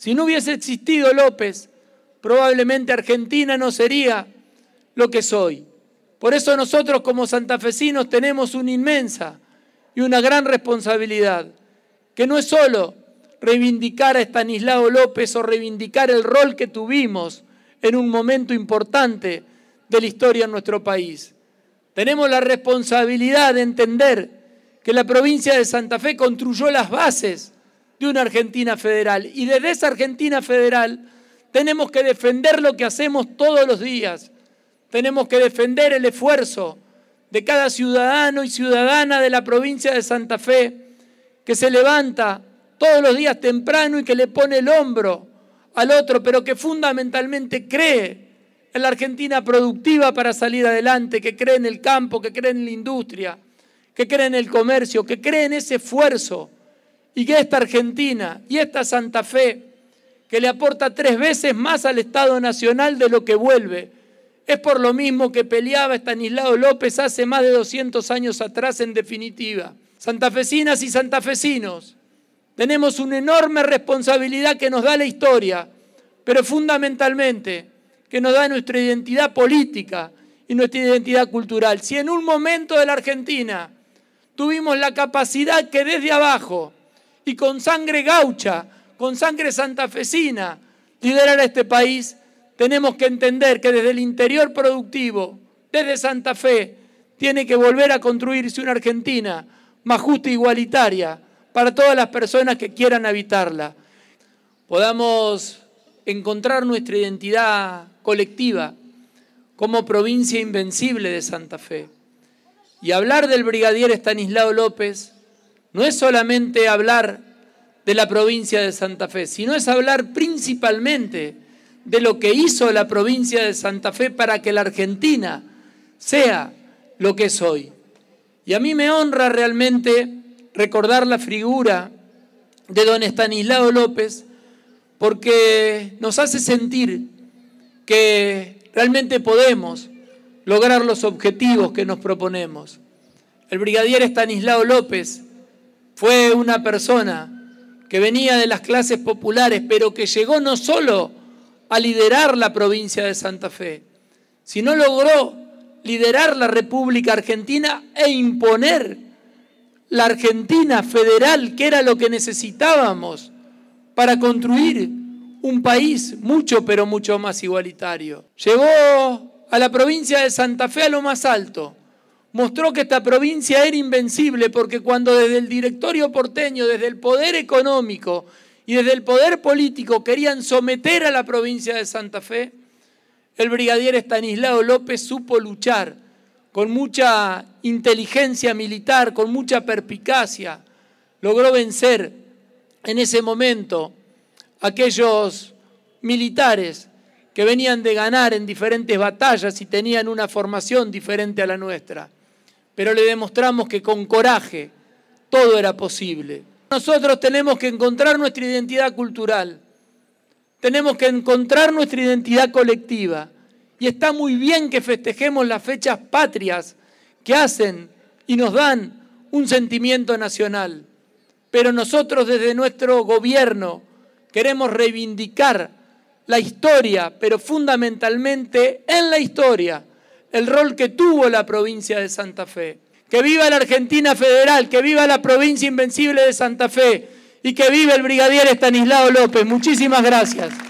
Si no hubiese existido López, probablemente Argentina no sería lo que es hoy. Por eso nosotros como santafesinos tenemos una inmensa y una gran responsabilidad, que no es solo reivindicar a Estanislao López o reivindicar el rol que tuvimos en un momento importante de la historia en nuestro país. Tenemos la responsabilidad de entender que la provincia de Santa Fe construyó las bases de una Argentina federal y desde esa Argentina federal tenemos que defender lo que hacemos todos los días. Tenemos que defender el esfuerzo de cada ciudadano y ciudadana de la provincia de Santa Fe que se levanta todos los días temprano y que le pone el hombro al otro, pero que fundamentalmente cree en la Argentina productiva para salir adelante, que cree en el campo, que cree en la industria, que cree en el comercio, que cree en ese esfuerzo y que esta Argentina y esta Santa Fe, que le aporta 3 veces más al Estado Nacional de lo que vuelve, es por lo mismo que peleaba Estanislao López hace más de 200 años atrás en definitiva. Santafesinas y santafesinos, tenemos una enorme responsabilidad que nos da la historia, pero fundamentalmente que nos da nuestra identidad política y nuestra identidad cultural. Si en un momento de la Argentina tuvimos la capacidad que desde abajo y con sangre gaucha, con sangre santafesina, liderar a este país, tenemos que entender que desde el interior productivo, desde Santa Fe, tiene que volver a construirse una Argentina más justa e igualitaria para todas las personas que quieran habitarla. Podamos encontrar nuestra identidad colectiva como provincia invencible de Santa Fe. Y hablar del brigadier Estanislao López no es solamente hablar de la provincia de Santa Fe, sino es hablar principalmente de lo que hizo la provincia de Santa Fe para que la Argentina sea lo que es hoy. Y a mí me honra realmente recordar la figura de don Estanislao López, porque nos hace sentir que realmente podemos lograr los objetivos que nos proponemos. El brigadier Estanislao López fue una persona que venía de las clases populares, pero que llegó no solo a liderar la provincia de Santa Fe, sino logró liderar la República Argentina e imponer la Argentina federal, que era lo que necesitábamos para construir un país mucho, pero mucho más igualitario. Llevó a la provincia de Santa Fe a lo más alto. Mostró que esta provincia era invencible, porque cuando desde el directorio porteño, desde el poder económico y desde el poder político querían someter a la provincia de Santa Fe, el brigadier Estanislao López supo luchar con mucha inteligencia militar, con mucha perspicacia. Logró vencer en ese momento a aquellos militares que venían de ganar en diferentes batallas y tenían una formación diferente a la nuestra. Pero le demostramos que con coraje todo era posible. Nosotros tenemos que encontrar nuestra identidad cultural, tenemos que encontrar nuestra identidad colectiva, y está muy bien que festejemos las fechas patrias que hacen y nos dan un sentimiento nacional, pero nosotros desde nuestro gobierno queremos reivindicar la historia, pero fundamentalmente en la historia, el rol que tuvo la provincia de Santa Fe. Que viva la Argentina federal, que viva la provincia invencible de Santa Fe y que viva el brigadier Estanislao López. Muchísimas gracias.